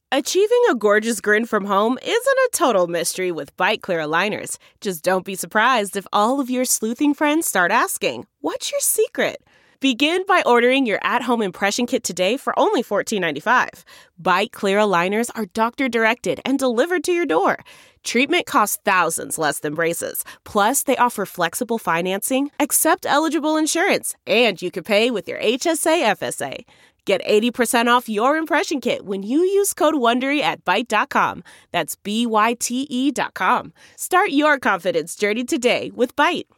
Achieving a gorgeous grin from home isn't a total mystery with Byte Clear aligners. Just don't be surprised if all of your sleuthing friends start asking, "What's your secret?" Begin by ordering your at-home impression kit today for only $14.95. Byte Clear aligners are doctor-directed and delivered to your door. Treatment costs thousands less than braces. Plus, they offer flexible financing, accept eligible insurance, and you can pay with your HSA FSA. Get 80% off your impression kit when you use code WONDERY at Byte.com. That's BYTE.com. Start your confidence journey today with Byte.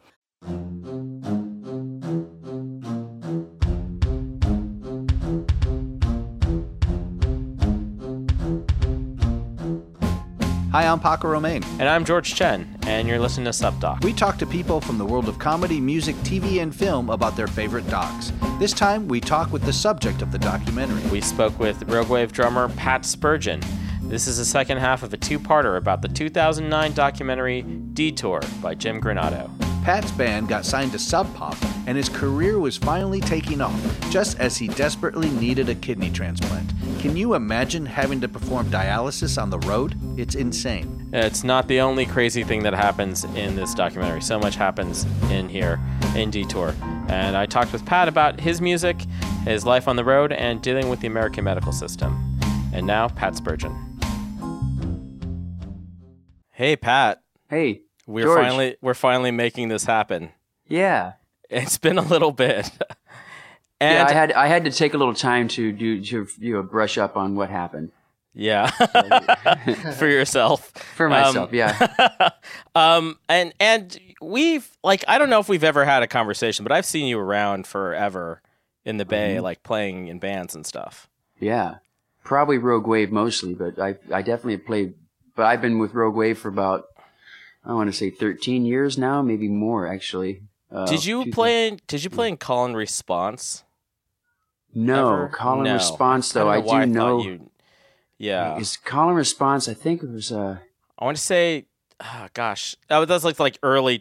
Hi, I'm Paco Romain. And I'm George Chen, and you're listening to SubDoc. We talk to people from the world of comedy, music, TV, and film about their favorite docs. This time, we talk with the subject of the documentary. We spoke with Rogue Wave drummer Pat Spurgeon. This is the second half of a two-parter about the 2009 documentary Detour by Jim Granado. Pat's band got signed to Sub Pop, and his career was finally taking off, just as he desperately needed a kidney transplant. Can you imagine having to perform dialysis on the road? It's insane. It's not the only crazy thing that happens in this documentary. So much happens in here, in Detour. And I talked with Pat about his music, his life on the road, and dealing with the American medical system. And now, Pat Spurgeon. Hey, Pat. Hey, We're finally making this happen. Yeah. It's been a little bit. And yeah, I had to take a little time to brush up on what happened. Yeah. For yourself. For myself, yeah. And we've I don't know if we've ever had a conversation, but I've seen you around forever in the Bay, like playing in bands and stuff. Yeah. Probably Rogue Wave mostly, but I definitely played, but I've been with Rogue Wave for about, I want to say 13 years now, maybe more actually. Did you play in Call and Response? No, Ever? Call and No. Response though. I do know. Yeah. Is Call and Response? I think it was. I want to say, gosh, that was like early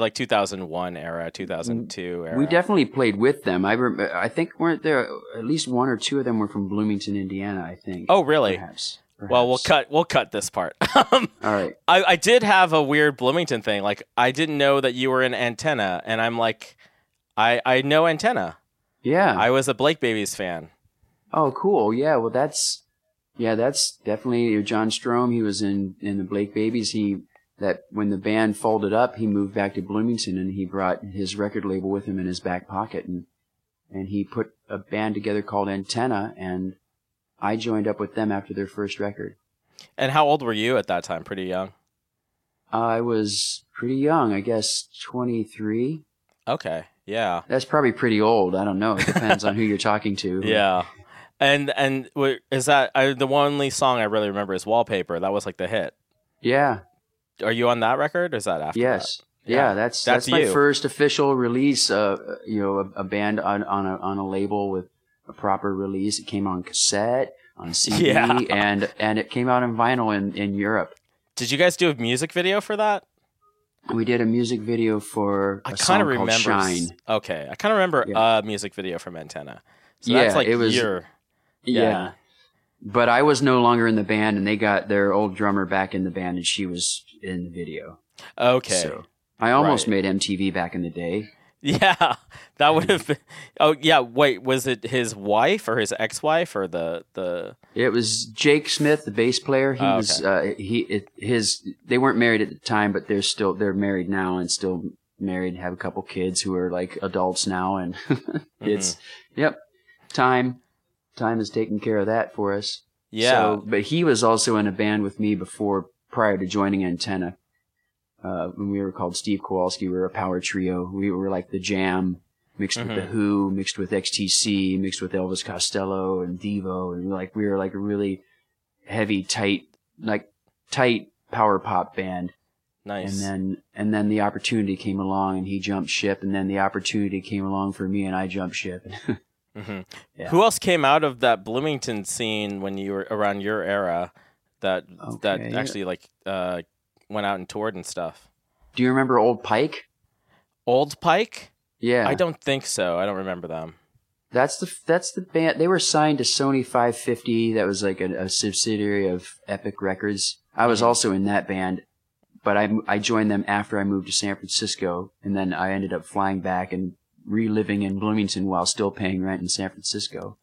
2001 era, 2002 era. We definitely played with them. I think weren't there at least one or two of them were from Bloomington, Indiana. I think. Oh, really? Perhaps. Well, we'll cut this part. All right. I did have a weird Bloomington thing. Like, I didn't know that you were in Antenna, and I'm like, I know Antenna. Yeah. I was a Blake Babies fan. Oh, cool. Yeah. Well, that's definitely John Strom. He was in the Blake Babies. When the band folded up, he moved back to Bloomington, and he brought his record label with him in his back pocket, and he put a band together called Antenna, and I joined up with them after their first record. And how old were you at that time? Pretty young? I was pretty young, I guess 23. Okay, yeah. That's probably pretty old. I don't know. It depends on who you're talking to. Yeah. And is that the only song I really remember is Wallpaper. That was like the hit. Yeah. Are you on that record or is that after Yes. that? Yeah, that's my you. first official release, a band on a label with a proper release. It came on cassette, on CD, and it came out on vinyl in Europe. Did you guys do a music video for that? We did a music video for a song called Shine. Okay, I kind of remember a music video from Antenna. So that's like it was. Yeah. But I was no longer in the band, and they got their old drummer back in the band, and she was in the video. Okay. So I almost made MTV back in the day. Yeah, that would have been. Oh, yeah. Wait, was it his wife or his ex-wife or the? It was Jake Smith, the bass player. He was. They weren't married at the time, but they're married now and still married. Have a couple kids who are like adults now, and it's time is taking care of that for us. Yeah. So, but he was also in a band with me prior to joining Antenna. When we were called Steve Kowalski, we were a power trio. We were like the Jam, mixed with The Who, mixed with XTC, mixed with Elvis Costello and Devo, and we were like a really heavy, tight power pop band. Nice. And then the opportunity came along, and he jumped ship, and then the opportunity came along for me, and I jumped ship. Yeah. Who else came out of that Bloomington scene when you were around your era that actually went out and toured and stuff? Do you remember Old Pike? Old Pike? Yeah. I don't think so. I don't remember them. That's the band. They were signed to Sony 550. That was like a subsidiary of Epic Records. I was also in that band, but I joined them after I moved to San Francisco, and then I ended up flying back and reliving in Bloomington while still paying rent in San Francisco.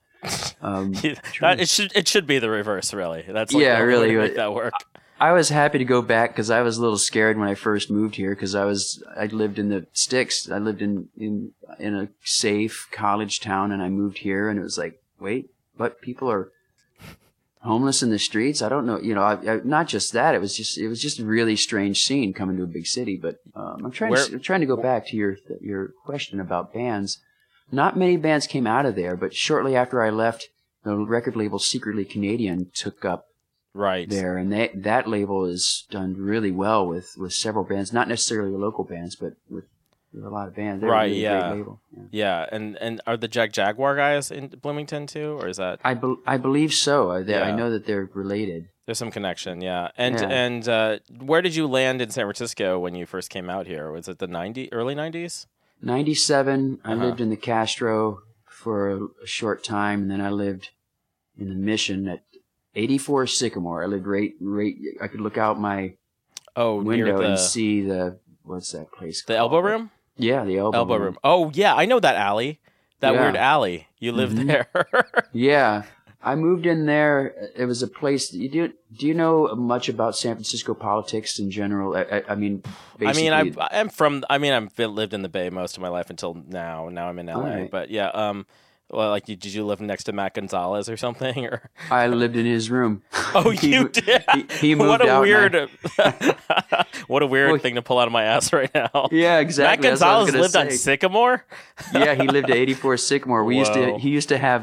It should be the reverse, really. That's like the really way to make that work. I was happy to go back because I was a little scared when I first moved here because I lived in the sticks. I lived in a safe college town, and I moved here, and it was like, wait, what? People are homeless in the streets? I don't know. You know, not just that. It was just a really strange scene coming to a big city. But I'm trying to go back to your question about bands. Not many bands came out of there, but shortly after I left, the record label Secretly Canadian took up there, and that label has done really well with several bands, not necessarily local bands, but with a lot of bands. They're really a great label. Yeah. And are the Jaguar guys in Bloomington too, or is that? I believe so. I know that they're related. There's some connection, yeah. And where did you land in San Francisco when you first came out here? Was it the early 90s? 97. I lived in the Castro for a short time, and then I lived in the Mission at 84 Sycamore. I lived right. I could look out my window and see what's that place called? The Elbow Room? Yeah, the Elbow Room. Oh, yeah, I know that alley. That weird alley. You lived there. Yeah. I moved in there. It was a place. Do you know much about San Francisco politics in general? I mean, basically, I've lived in the Bay most of my life until now. Now I'm in LA. Right. But yeah, well, like, did you live next to Matt Gonzalez or something? Or I lived in his room. Oh, you did? He moved what a out. Weird, what a weird thing to pull out of my ass right now. Yeah, exactly. Matt Gonzalez lived on Sycamore? Yeah, he lived at 84 Sycamore. He used to have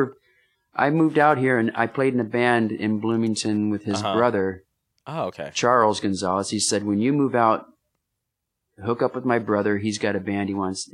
I moved out here and I played in a band in Bloomington with his brother. Oh, okay. Charles Gonzalez. He said, when you move out, hook up with my brother. He's got a band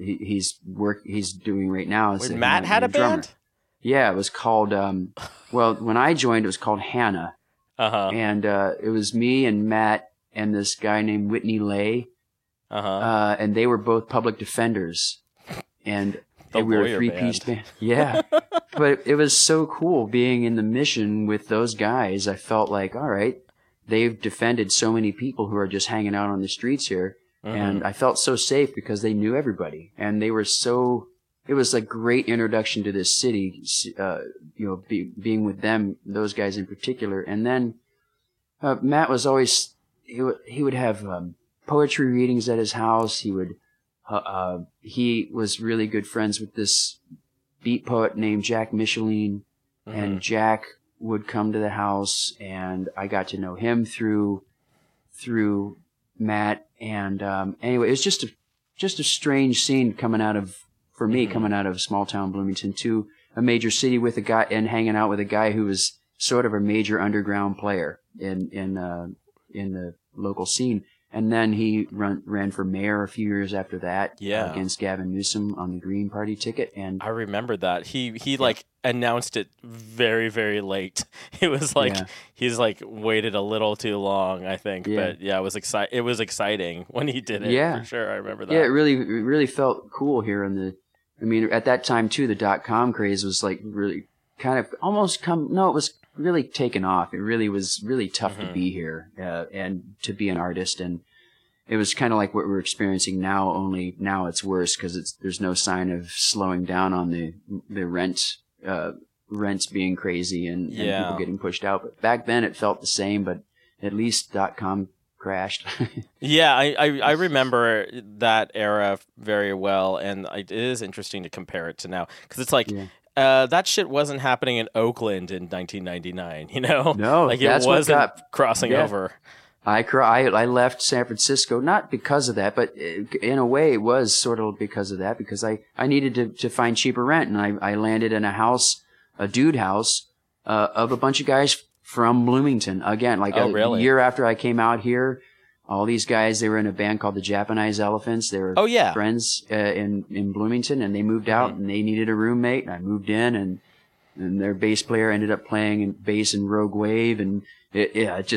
he's doing right now. Matt had a band? Yeah, it was called, when I joined, it was called Hannah. And it was me and Matt and this guy named Whitney Lay. And they were both public defenders. And we were a three-piece band. Yeah. But it was so cool being in the Mission with those guys. I felt like, all right, they've defended so many people who are just hanging out on the streets here. And I felt so safe because they knew everybody. And they were it was a great introduction to this city, being with them, those guys in particular. And then Matt was always, he would have poetry readings at his house. He was really good friends with this beat poet named Jack Micheline, and Jack would come to the house, and I got to know him through Matt. And anyway, it was just a strange scene coming out of small town Bloomington to a major city with a guy and hanging out with a guy who was sort of a major underground player in the local scene. And then he ran for mayor a few years after that, against Gavin Newsom on the Green Party ticket. And I remember that he like announced it very, very late. It was like he's like waited a little too long, I think. Yeah. But yeah, it was exciting when he did it. Yeah, for sure. I remember that. Yeah, it really felt cool here at that time too. The .com craze was like really kind of it was really taken off. It really was really tough to be here and to be an artist, and it was kind of like what we're experiencing now. Only now it's worse because there's no sign of slowing down on the rents being crazy and people getting pushed out. But back then it felt the same. But at least .com crashed. Yeah, I remember that era very well, and it is interesting to compare it to now because it's like. Yeah. That shit wasn't happening in Oakland in 1999, you know? No, like it wasn't crossing over. I left San Francisco, not because of that, but in a way it was sort of because of that, because I needed to find cheaper rent, and I landed in a dude house, of a bunch of guys from Bloomington. Again, a year after I came out here, all these guys, they were in a band called the Japanese Elephants. They were friends in Bloomington, and they moved out and they needed a roommate. And I moved in, and their bass player ended up playing bass in Rogue Wave, and it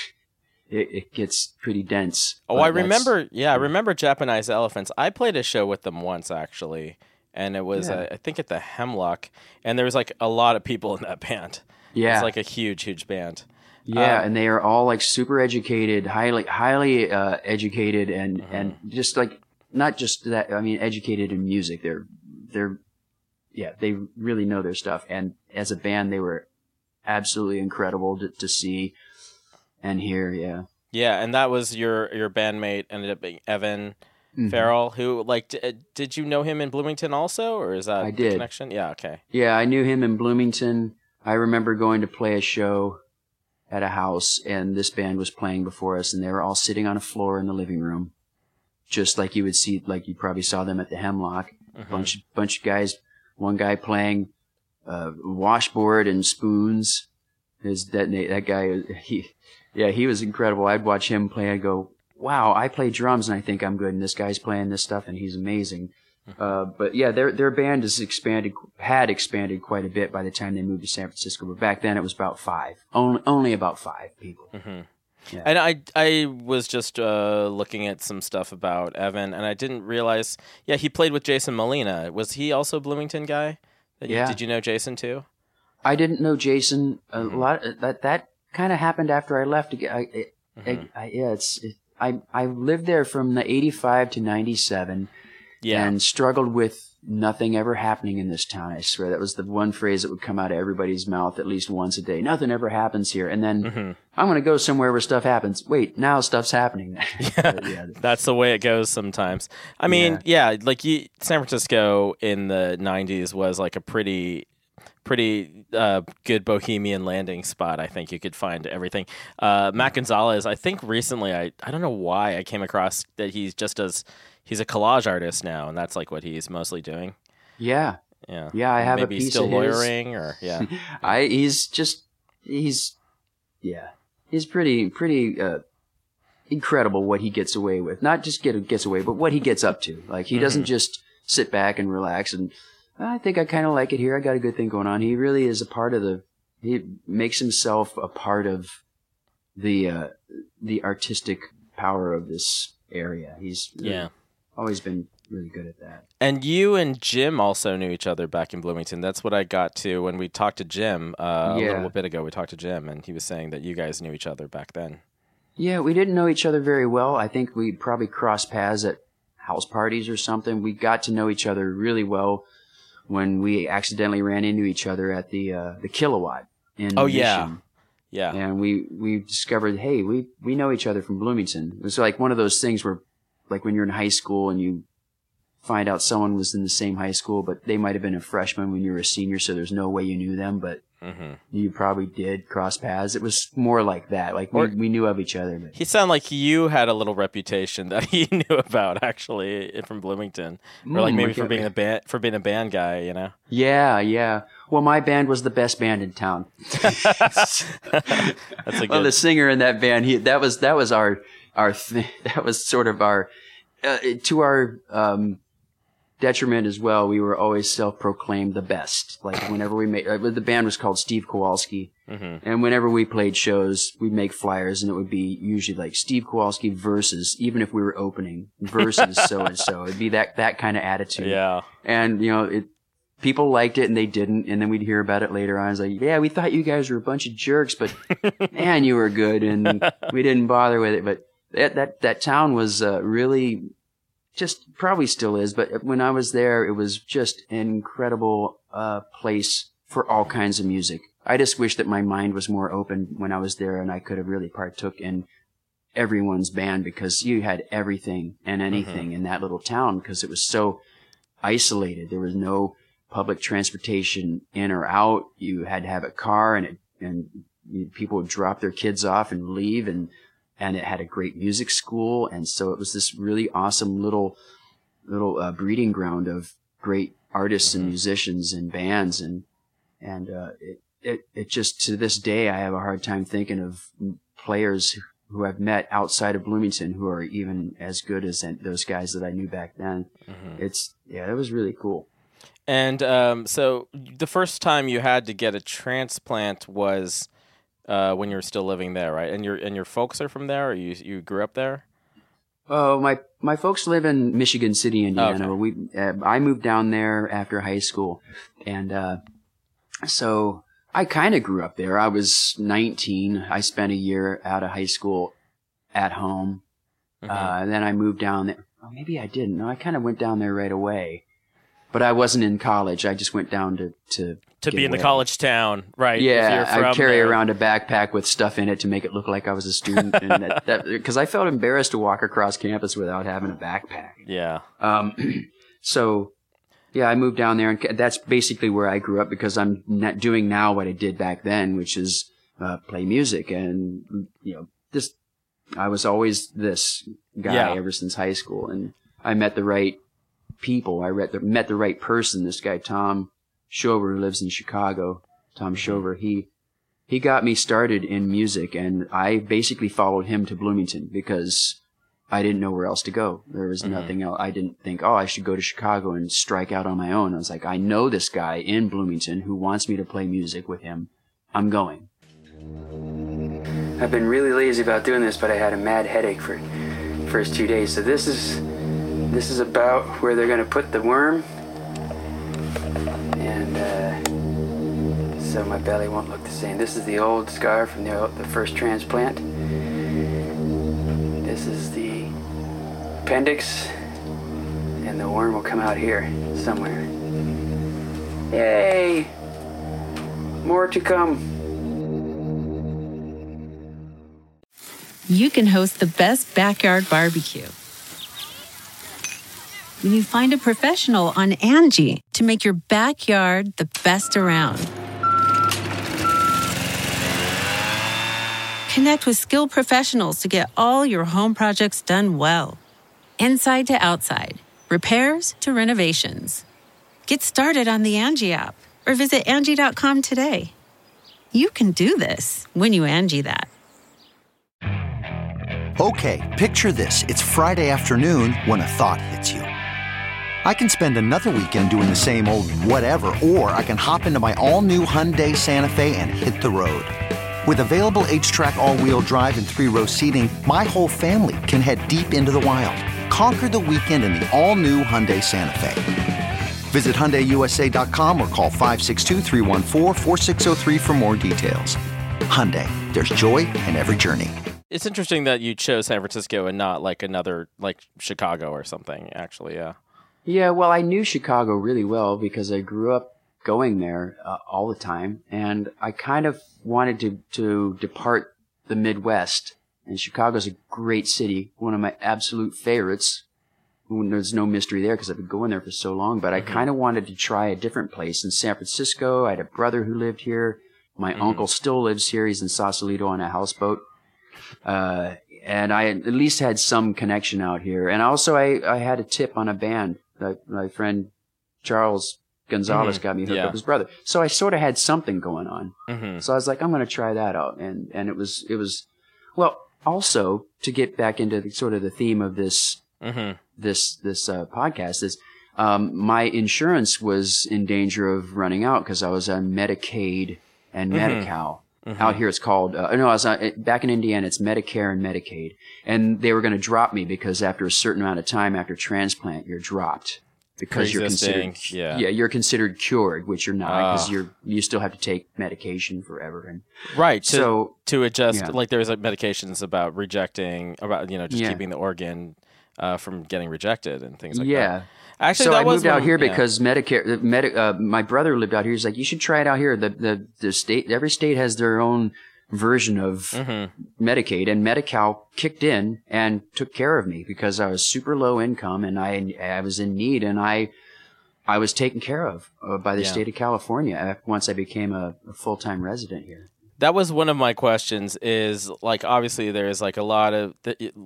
gets pretty dense. Oh, I remember Japanese Elephants. I played a show with them once, actually. and it was Yeah. I think at the Hemlock, and there was like a lot of people in that band. Yeah. It's like a huge band. Yeah, and they are all like super educated, highly educated, and just like not just that. I mean, educated in music. They're they really know their stuff. And as a band, they were absolutely incredible to see and hear. Yeah. Yeah, and that was your bandmate ended up being Evan Farrell, who like did you know him in Bloomington also, or is that I the did. connection? Yeah. Okay. Yeah, I knew him in Bloomington. I remember going to play a show at a house, and this band was playing before us, and they were all sitting on a floor in the living room, just like you would see, like you probably saw them at the Hemlock. Bunch of guys, one guy playing washboard and spoons. That guy, he was incredible. I'd watch him play. I'd go, wow, I play drums and I think I'm good, and this guy's playing this stuff and he's amazing. But yeah, their band had expanded quite a bit by the time they moved to San Francisco. But back then it was about 5, only about 5 people. Yeah. And I was just looking at some stuff about Evan, and I didn't realize. Yeah, he played with Jason Molina. Was he also a Bloomington guy? Yeah. Did you know Jason too? I didn't know Jason a lot. That kind of happened after I left. I lived there from the 85 to 97. Yeah. And struggled with nothing ever happening in this town. I swear that was the one phrase that would come out of everybody's mouth at least once a day. Nothing ever happens here. And then I'm going to go somewhere where stuff happens. Wait, now stuff's happening. That's the way it goes sometimes. I mean, like San Francisco in the 90s was like a pretty good bohemian landing spot. I think you could find everything. Matt Gonzalez, I think recently, I don't know why I came across that he's a collage artist now, and that's like what he's mostly doing. Yeah. Yeah. Yeah, I have maybe a piece still of lawyering or yeah. he's pretty incredible what he gets away with. Not just gets away, but what he gets up to. Like he doesn't just sit back and relax and I think I kind of like it here. I got a good thing going on. He really is a part of he makes himself a part of the artistic power of this area. He's always been really good at that. And you and Jim also knew each other back in Bloomington. That's what I got to when we talked to Jim a little bit ago. We talked to Jim, and he was saying that you guys knew each other back then. Yeah, we didn't know each other very well. I think we probably crossed paths at house parties or something. We got to know each other really well when we accidentally ran into each other at the Kilowatt in Mission. Yeah. And we discovered, hey, we know each other from Bloomington. It was like one of those things where, like when you're in high school and you find out someone was in the same high school, but they might have been a freshman when you were a senior, so there's no way you knew them, but you probably did cross paths. It was more like that. Like we knew of each other. But. He sounded like you had a little reputation that he knew about actually from Bloomington, or like maybe for being a band guy, you know? Yeah. Well, my band was the best band in town. That's a good. The singer in that band, that was our thing. That was sort of our to our detriment as well. We were always self-proclaimed the best. Like whenever we made the band was called Steve Kowalski, and whenever we played shows, we'd make flyers, and it would be usually like Steve Kowalski versus, even if we were opening versus so and so. It'd be that kind of attitude. Yeah. And people liked it and they didn't, and then we'd hear about it later on. It's like, yeah, we thought you guys were a bunch of jerks, but man, you were good, and we didn't bother with it. But that town was really. Just probably still is, but when I was there, it was just an incredible place for all kinds of music. I just wish that my mind was more open when I was there and I could have really partook in everyone's band, because you had everything and anything in that little town because it was so isolated. There was no public transportation in or out. You had to have a car, and people would drop their kids off and leave, and it had a great music school, and so it was this really awesome little breeding ground of great artists and musicians and bands, and it just, to this day, I have a hard time thinking of players who I've met outside of Bloomington who are even as good as those guys that I knew back then. It was really cool. And so the first time you had to get a transplant was when you were still living there, right? And your folks are from there, or you grew up there? Oh, my folks live in Michigan City, Indiana. Okay. I moved down there after high school, and so I kind of grew up there. I was 19. I spent a year out of high school at home. Mm-hmm. Then I moved down there. Oh, maybe I didn't. No, I kind of went down there right away. But I wasn't in college. I just went down to be in the away. college town, right? Yeah, if you're I from carry there. around a backpack with stuff in it to make it look like I was a student, and because I felt embarrassed to walk across campus without having a backpack. Yeah. So, yeah, I moved down there, and that's basically where I grew up because I'm not doing now what I did back then, which is play music, and I was always this guy ever since high school, and I met the right people. I met the right person. This guy Tom Shover, who lives in Chicago. Tom Shover, he got me started in music, and I basically followed him to Bloomington because I didn't know where else to go. There was nothing else. I didn't think, I should go to Chicago and strike out on my own. I was like, I know this guy in Bloomington who wants me to play music with him. I'm going. I've been really lazy about doing this, but I had a mad headache for the first 2 days. So this is about where they're going to put the worm. And so my belly won't look the same. This is the old scar from the first transplant. This is the appendix, and the worm will come out here somewhere. Yay! More to come. You can host the best backyard barbecue when you find a professional on Angie to make your backyard the best around. Connect with skilled professionals to get all your home projects done well. Inside to outside, repairs to renovations. Get started on the Angie app or visit Angie.com today. You can do this when you Angie that. Okay, picture this. It's Friday afternoon when a thought hits you. I can spend another weekend doing the same old whatever, or I can hop into my all-new Hyundai Santa Fe and hit the road. With available H-Track all-wheel drive and 3-row seating, my whole family can head deep into the wild. Conquer the weekend in the all-new Hyundai Santa Fe. Visit HyundaiUSA.com or call 562-314-4603 for more details. Hyundai, there's joy in every journey. It's interesting that you chose San Francisco and not like another, like Chicago or something, actually, yeah. Yeah, well, I knew Chicago really well because I grew up going there all the time, and I kind of wanted to depart the Midwest. And Chicago's a great city, one of my absolute favorites. There's no mystery there because I've been going there for so long, but I kind of wanted to try a different place. In San Francisco, I had a brother who lived here. My uncle still lives here. He's in Sausalito on a houseboat. And I at least had some connection out here. And also I had a tip on a band that my friend Charles Gonzalez got me hooked up with his brother. So I sort of had something going on. So I was like, I'm going to try that out. And it was, well, also to get back into the theme of this, this podcast is, my insurance was in danger of running out because I was on Medicaid and Medi-Cal. Out here it's called, I was back in Indiana, it's Medicare and Medicaid. And they were going to drop me because after a certain amount of time after transplant, you're dropped. Because you're considered, you're considered cured, which you're not, because you still have to take medication forever. And right. To adjust, like there's like medications about rejecting, about, keeping the organ from getting rejected and things like that. Actually, so I moved out here because Medicare. My brother lived out here. He's like, you should try it out here. The state, every state has their own version of Medicaid, and Medi-Cal kicked in and took care of me because I was super low income and I was in need, and I was taken care of by the state of California once I became a full-time resident here. That was one of my questions is, like, obviously there's, like, a lot of,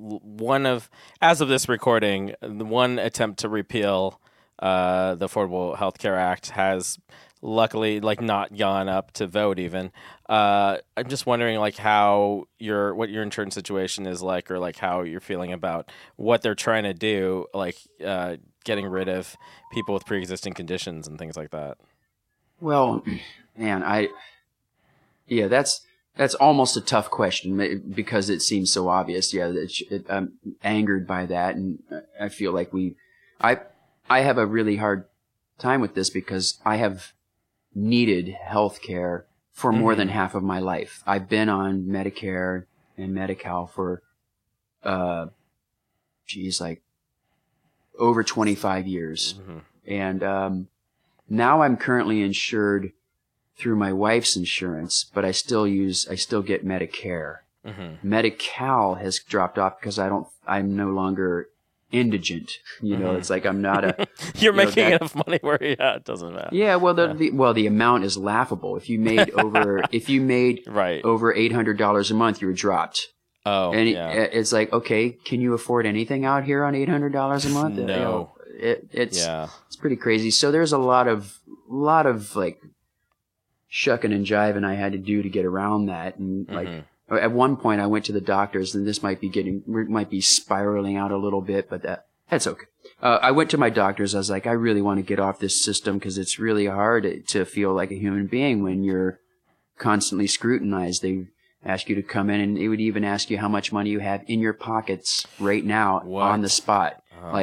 as of this recording, the one attempt to repeal the Affordable Health Care Act has luckily, like, not gone up to vote even. I'm just wondering, like, what your insurance situation is like, or, like, how you're feeling about what they're trying to do, like, getting rid of people with pre-existing conditions and things like that. Well, man, that's That's almost a tough question because it seems so obvious. Yeah, I'm angered by that, and I feel like I have a really hard time with this because I have needed health care for more than half of my life. I've been on Medicare and Medi-Cal for, like over 25 years. Mm-hmm. And now I'm currently insured through my wife's insurance, but I still get Medicare. Mm-hmm. Medi-Cal has dropped off because I'm no longer indigent. It's like I'm not a. You're making enough money where it doesn't matter. Yeah, well, the amount is laughable. If you made over right. over $800 a month, you were dropped. Oh, and it's like, okay, can you afford anything out here on $800 a month? No, it's pretty crazy. So there's a lot of like shucking and jiving I had to do to get around that, and like. At one point, I went to the doctors, and this might be spiraling out a little bit, but that's okay. I went to my doctors. I was like, I really want to get off this system because it's really hard to feel like a human being when you're constantly scrutinized. They ask you to come in, and they would even ask you how much money you have in your pockets right now on the spot.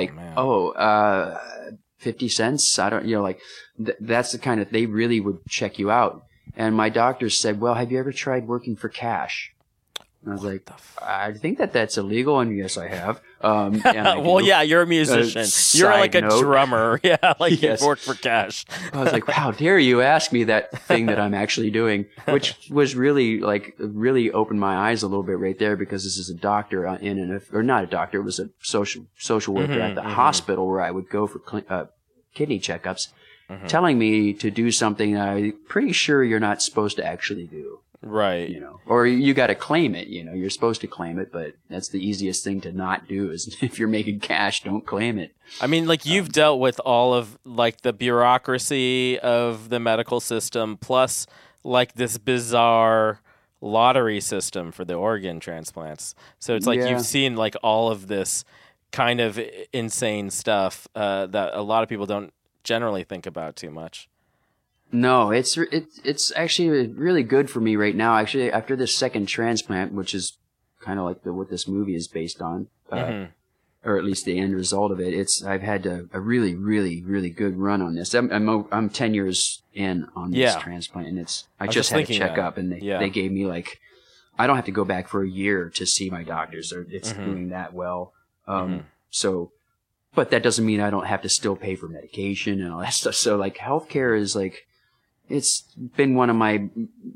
Oh, 50 cents? I don't, that's the kind of, they really would check you out. And my doctors said, well, have you ever tried working for cash? And I was like, I think that's illegal, and yes, I have. Well, yeah, you're a musician. You're like a drummer. Yeah, like yes. You work for cash. I was like, how dare you ask me that thing that I'm actually doing, which was really opened my eyes a little bit right there, because this is a doctor or not a doctor, it was a social worker at the hospital where I would go for kidney checkups, telling me to do something that I'm pretty sure you're not supposed to actually do. Right. Or you got to claim it, you're supposed to claim it, but that's the easiest thing to not do is if you're making cash, don't claim it. I mean, like you've dealt with all of like the bureaucracy of the medical system, plus like this bizarre lottery system for the organ transplants. So it's like you've seen like all of this kind of insane stuff that a lot of people don't generally think about too much. No, it's actually really good for me right now. Actually, after this second transplant, which is kind of like what this movie is based on, or at least the end result of it, I've had a really, really, really good run on this. I'm 10 years in on this transplant, and I just had a checkup, and they gave me like, I don't have to go back for a year to see my doctors. It's doing that well. So. But that doesn't mean I don't have to still pay for medication and all that stuff. So like healthcare is like, it's been one of the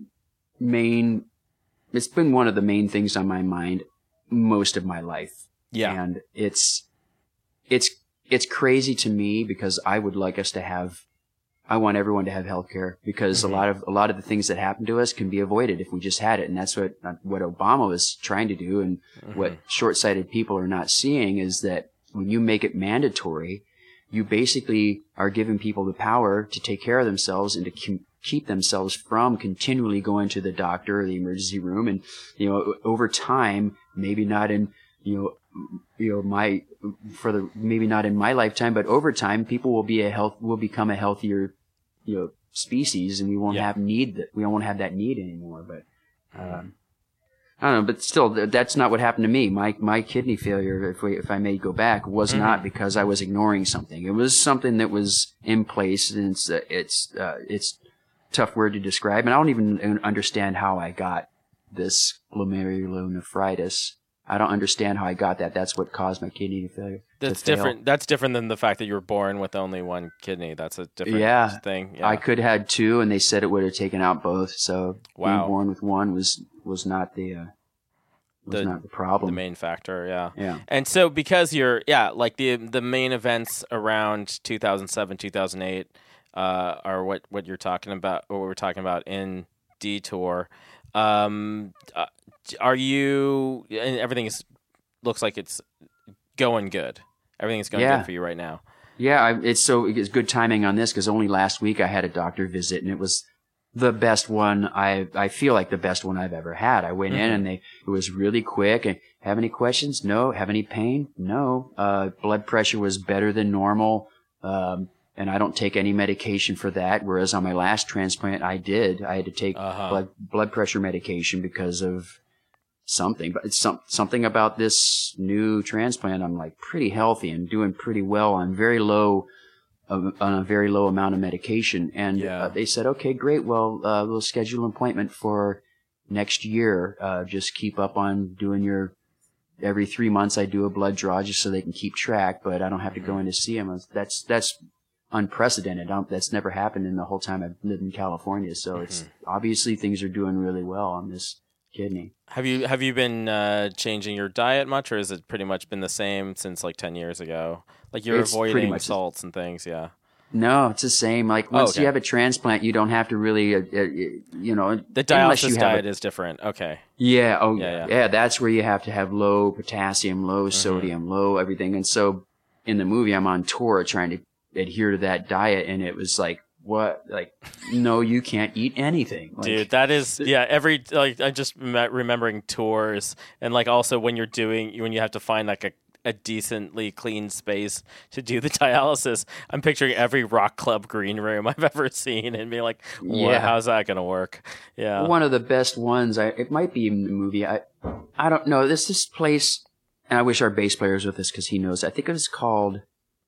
main things on my mind most of my life. Yeah. And it's crazy to me because I would like us to have, I want everyone to have healthcare because a lot of the things that happen to us can be avoided if we just had it. And that's what Obama was trying to do. And what short-sighted people are not seeing is that when you make it mandatory, you basically are giving people the power to take care of themselves and to keep themselves from continually going to the doctor or the emergency room. And, over time, maybe not in, maybe not in my lifetime, but over time, people will become a healthier, species, and we won't have that need anymore. But, I don't know, but still, that's not what happened to me. My kidney failure, if I may go back, was not because I was ignoring something. It was something that was in place, and it's a tough word to describe. And I don't even understand how I got this glomerulonephritis. I don't understand how I got that. That's what caused my kidney failure. That's different. That's different than the fact that you were born with only one kidney. That's a different thing. Yeah. I could have had two, and they said it would have taken out both. So being born with one was not the problem. The main factor, yeah. Yeah. And so because you're like the main events around 2007, 2008 are what you're talking about, or what we're talking about in Detour. Are you, and everything looks like it's going good. Everything is going good for you right now. Yeah, it's good timing on this because only last week I had a doctor visit, and it was the best one. I feel like the best one I've ever had. I went in and it was really quick. And have any questions? No. Have any pain? No. Blood pressure was better than normal. and I don't take any medication for that. Whereas on my last transplant, I had to take blood pressure medication because of something. But it's something about this new transplant. I'm like pretty healthy and doing pretty well. I'm very low on a very low amount of medication. And they said, okay, great. Well, we'll schedule an appointment for next year. Just keep up on doing your, every 3 months I do a blood draw just so they can keep track, but I don't have to go in to see them. That's unprecedented. That's never happened in the whole time I've lived in California. So it's obviously things are doing really well on this kidney. Have you been changing your diet much, or has it pretty much been the same since like 10 years ago? Like you're avoiding salts and things, yeah. No, it's the same. Like once you have a transplant, you don't have to really, the dialysis diet is different. Okay. Yeah. Yeah. That's where you have to have low potassium, low sodium, low everything. And so in the movie, I'm on tour trying to adhere to that diet, and it was like, what? Like, no, you can't eat anything. Like, dude, that is, every, like, I'm just remembering tours, and like also when you have to find like a decently clean space to do the dialysis, I'm picturing every rock club green room I've ever seen and being like, how's that going to work? Yeah. One of the best ones, it might be in the movie. I don't know. This place, and I wish our bass player was with us because he knows. I think it was called,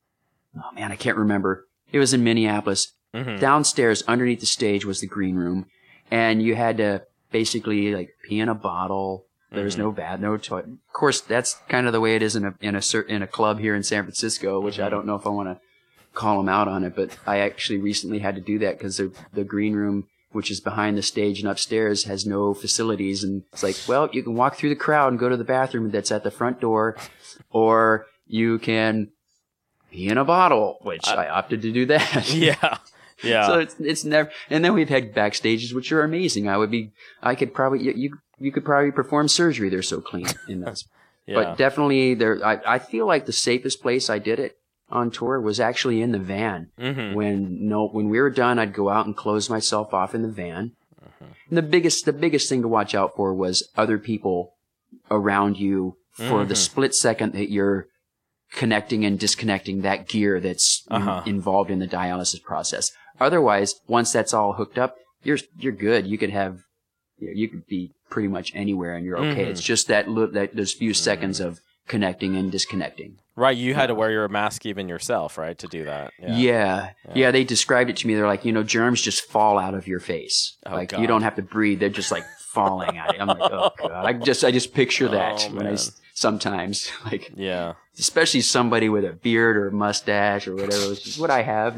oh man, I can't remember. It was in Minneapolis. Downstairs underneath the stage was the green room, and you had to basically like pee in a bottle. There was no toilet. Of course, that's kind of the way it is in a club here in San Francisco, which I don't know if I want to call them out on it, but I actually recently had to do that because the green room, which is behind the stage and upstairs, has no facilities. And it's like, well, you can walk through the crowd and go to the bathroom that's at the front door, or you can pee in a bottle, which I opted to do that. Yeah. Yeah. So it's never, and then we've had backstages, which are amazing. You could probably perform surgery. They're so clean in those. But definitely I feel like the safest place I did it on tour was actually in the van. When we were done, I'd go out and close myself off in the van. And the biggest thing to watch out for was other people around you for the split second that you're connecting and disconnecting that gear that's involved in the dialysis process. Otherwise, once that's all hooked up, you're good. You could be pretty much anywhere and you're okay. It's just those few seconds of connecting and disconnecting. Right. You had to wear your mask even yourself, right, to do that. Yeah. They described it to me. They're like, germs just fall out of your face. God. You don't have to breathe. They're just like falling at it. I'm like, oh God. I just picture that sometimes like, especially somebody with a beard or a mustache or whatever, which is what I have.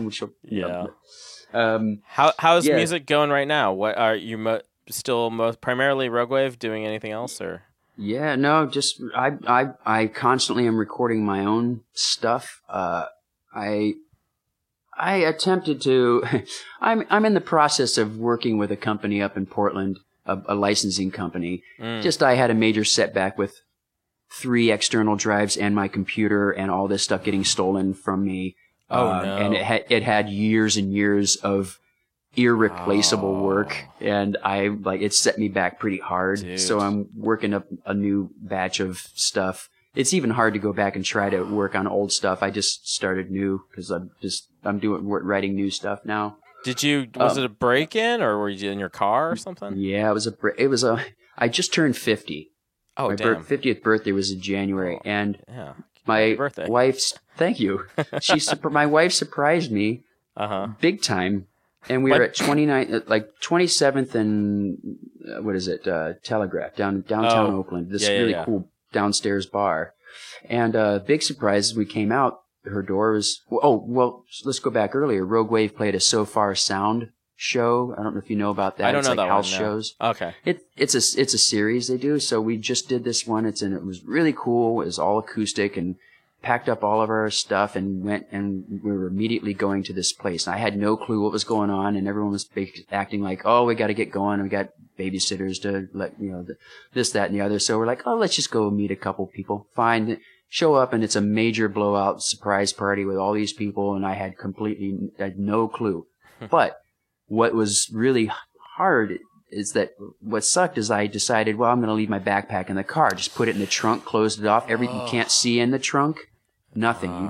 How's music going right now? What are you still primarily Rogue Wave, doing anything else, or? Yeah, no, just I constantly am recording my own stuff. I attempted to. I'm in the process of working with a company up in Portland, a licensing company. Just I had a major setback with 3 external drives and my computer and all this stuff getting stolen from me. No. And it had years and years of irreplaceable work, and it set me back pretty hard. Dude. So I'm working up a new batch of stuff. It's even hard to go back and try to work on old stuff. I just started new because I'm writing new stuff now. Was it a break-in, or were you in your car or something? Yeah, I just turned 50. Oh, my damn. 50th birthday was in January, and my wife's, thank you. My wife surprised me big time. And we were at 27th and, Telegraph, downtown Oakland, this really cool downstairs bar. And big surprise, as we came out, her door was, let's go back earlier. Rogue Wave played a So Far Sound show. I don't know if you know about that. I don't know that house one, no. shows. Okay. It's a series they do. So we just did this one. It was really cool. It was all acoustic, and packed up all of our stuff and went, and we were immediately going to this place. I had no clue what was going on, and everyone was acting like, oh, we got to get going. We got babysitters to let, this, that, and the other. So we're like, oh, let's just go meet a couple people. Fine. Show up, and it's a major blowout surprise party with all these people, and I had no clue. But what was really hard is that what sucked is I decided, well, I'm going to leave my backpack in the car. Just put it in the trunk, closed it off. Everything you can't see in the trunk. Nothing.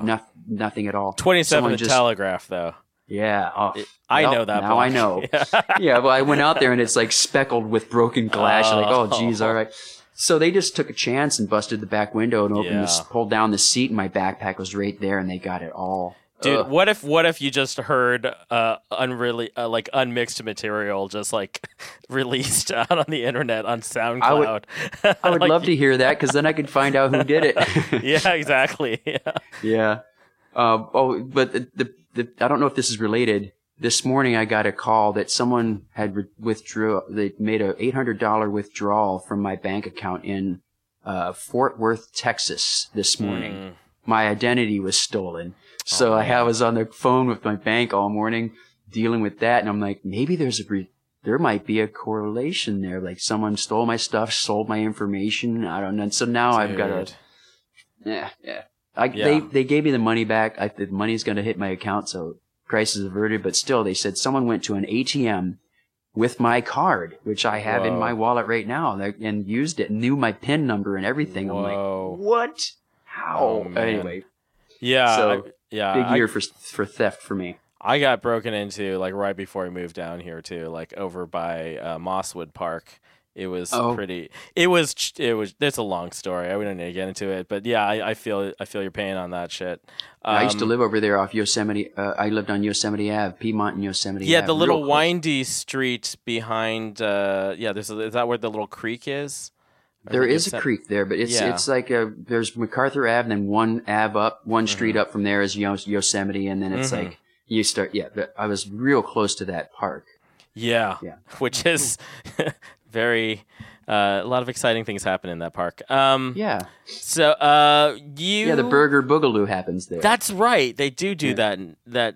nothing at all. 27 Someone the just- Telegraph, though. Yeah. Oh, I well, know that Now block. I know. Yeah, well, I went out there and it's like speckled with broken glass. You're like, oh, geez, all right. So they just took a chance and busted the back window and opened this, pulled down the seat, and my backpack was right there, and they got it all. Dude, Ugh. what if you just heard like unmixed material just like released out on the internet on SoundCloud? I would love to hear that, because then I could find out who did it. Yeah, exactly. Yeah. Yeah. But I don't know if this is related. This morning I got a call that someone had they made a $800 withdrawal from my bank account in Fort Worth, Texas this morning. My identity was stolen. So I was on the phone with my bank all morning dealing with that, and I'm like, maybe there might be a correlation there. Like someone stole my stuff, sold my information. I don't know. So now I've got to. Yeah. They gave me the money back. The money's going to hit my account, so crisis averted. But still, they said someone went to an ATM with my card, which I have in my wallet right now, and used it, knew my PIN number and everything. I'm like, what? How? Anyway. Yeah. So big year for theft for me. I got broken into like right before I moved down here too, like over by Mosswood Park. It was pretty. It was. It's a long story. I wouldn't need to get into it, but yeah, I feel your pain on that shit. I used to live over there off Yosemite. I lived on Yosemite Ave, Piedmont and Yosemite. Yeah, Ave, the little windy street behind. Is that where the little creek is? There is a creek there, but it's like there's MacArthur Ave, and then one Ave up, one street up from there is Yosemite, and then it's like you start. Yeah, I was real close to that park. Yeah. Which is very a lot of exciting things happen in that park. Yeah. So the Burger Boogaloo happens there. That's right. They do that. That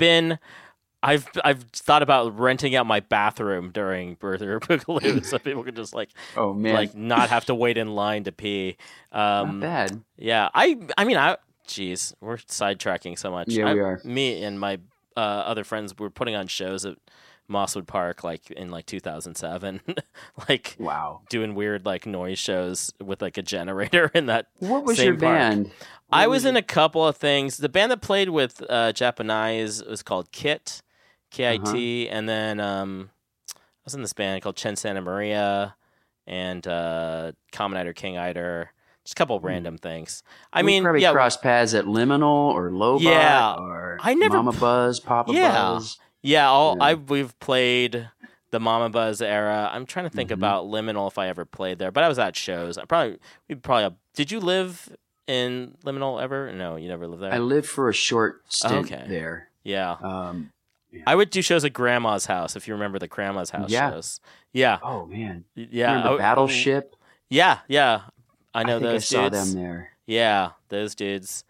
I've thought about renting out my bathroom during Burger Boogaloo so people could just like not have to wait in line to pee. Not bad. Yeah. Geez, we're sidetracking so much. Yeah, we are. Me and my other friends were putting on shows at Mosswood Park like in like 2007, like doing weird like noise shows with like a generator in that. What was same your park. band? I was in a couple of things. The band that played with Japanese was called KIT, KIT, and then I was in this band called Chen Santa Maria and Common Eider, King Eider. Just a couple of random things. We probably crossed paths at Liminal or Lobot or Mama Buzz, Papa Buzz. Yeah, we've played the Mama Buzz era. I'm trying to think about Liminal if I ever played there, but I was at shows. Did you live in Liminal ever? No, you never lived there. I lived for a short stint there. Yeah. I would do shows at Grandma's house, if you remember the Grandma's house shows. Yeah. Oh man. Yeah. Remember Battleship? Yeah. I know those dudes. I saw them there. Yeah, those dudes.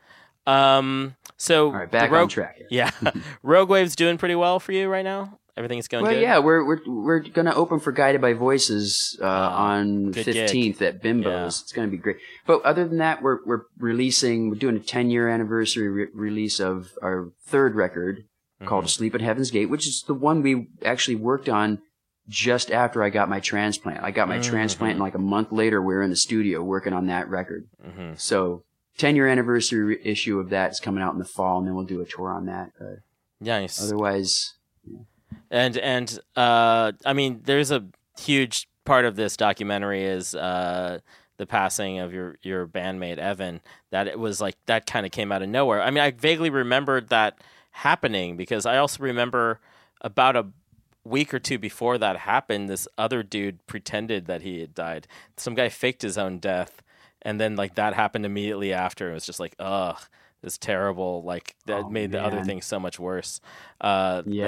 So all right, back on track here. Yeah, Rogue Wave's doing pretty well for you right now. Everything's going good. Well, yeah, we're gonna open for Guided by Voices on 15th at Bimbo's. Yeah. It's gonna be great. But other than that, we're doing a 10-year anniversary release of our third record called "Asleep at Heaven's Gate," which is the one we actually worked on just after I got my transplant. I got my transplant, and like a month later, we were in the studio working on that record. So. 10-year anniversary issue of that is coming out in the fall, and then we'll do a tour on that. Nice. Otherwise, and I mean, there's a huge part of this documentary is the passing of your bandmate Evan. That it was like that kind of came out of nowhere. I mean, I vaguely remembered that happening because I also remember about a week or two before that happened, this other dude pretended that he had died. Some guy faked his own death. And then, like, that happened immediately after. It was just like, ugh, this terrible, like, that made the other thing so much worse. I don't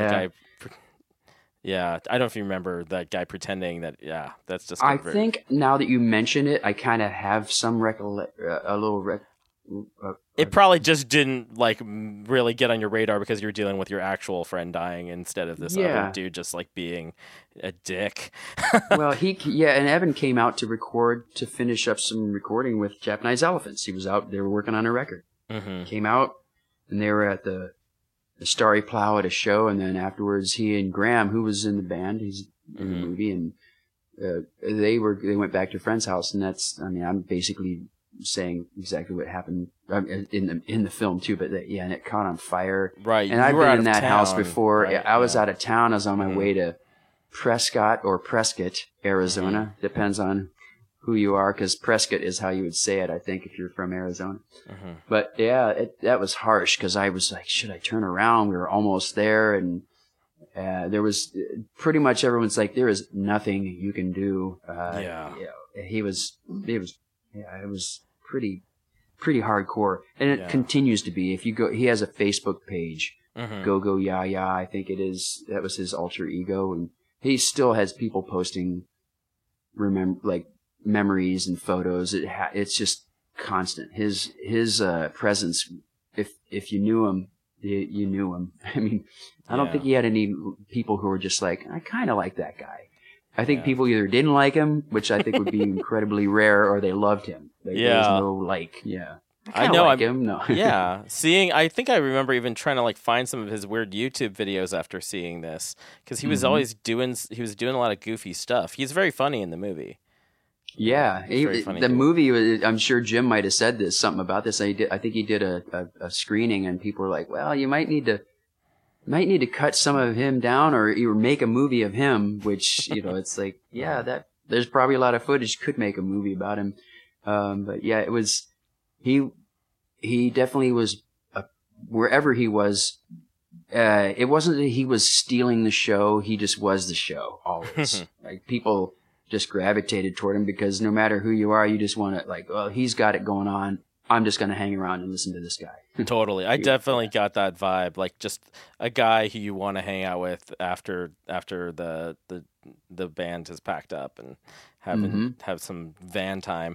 know if you remember that guy pretending that, that's just... I think now that you mention it, I kind of have some it probably just didn't, like, really get on your radar because you're dealing with your actual friend dying instead of this other dude just, like, being a dick. Well, and Evan came out to finish up some recording with Japanese Elephants. He was out, they were working on a record. Came out, and they were at the Starry Plow at a show, and then afterwards he and Graham, who was in the band, he's in the movie, and they went back to a friend's house, and I'm basically saying exactly what happened in the film too. But and it caught on fire. Right. And I've been in that house before. Right? I was out of town. I was on my way to Prescott, Arizona. Depends on who you are, because Prescott is how you would say it, I think, if you're from Arizona. But that was harsh, because I was like, should I turn around? We were almost there, and there was pretty much everyone's like, there is nothing you can do. It was pretty hardcore, and it continues to be. If you go, he has a Facebook page, Go Ya Ya, I think it is. That was his alter ego, and he still has people posting memories and photos. It's just constant. His presence. If you knew him, you knew him. I mean, I don't think he had any people who were just like, I kind of like that guy. I think people either didn't like him, which I think would be incredibly rare, or they loved him. There was no I know like him. No. I think I remember even trying to find some of his weird YouTube videos after seeing this, because he was always doing a lot of goofy stuff. He's very funny in the movie. Yeah, the movie. I'm sure Jim might have said something about this. I think he did a screening, and people were like, "Well, you might need to cut some of him down, or make a movie of him." Which it's like, that there's probably a lot of footage could make a movie about him. But it was he definitely was wherever he was. It wasn't that he was stealing the show; he just was the show always. People just gravitated toward him, because no matter who you are, you just want to he's got it going on. I'm just going to hang around and listen to this guy. Totally. I definitely got that vibe. Just a guy who you want to hang out with after the band has packed up and have some van time.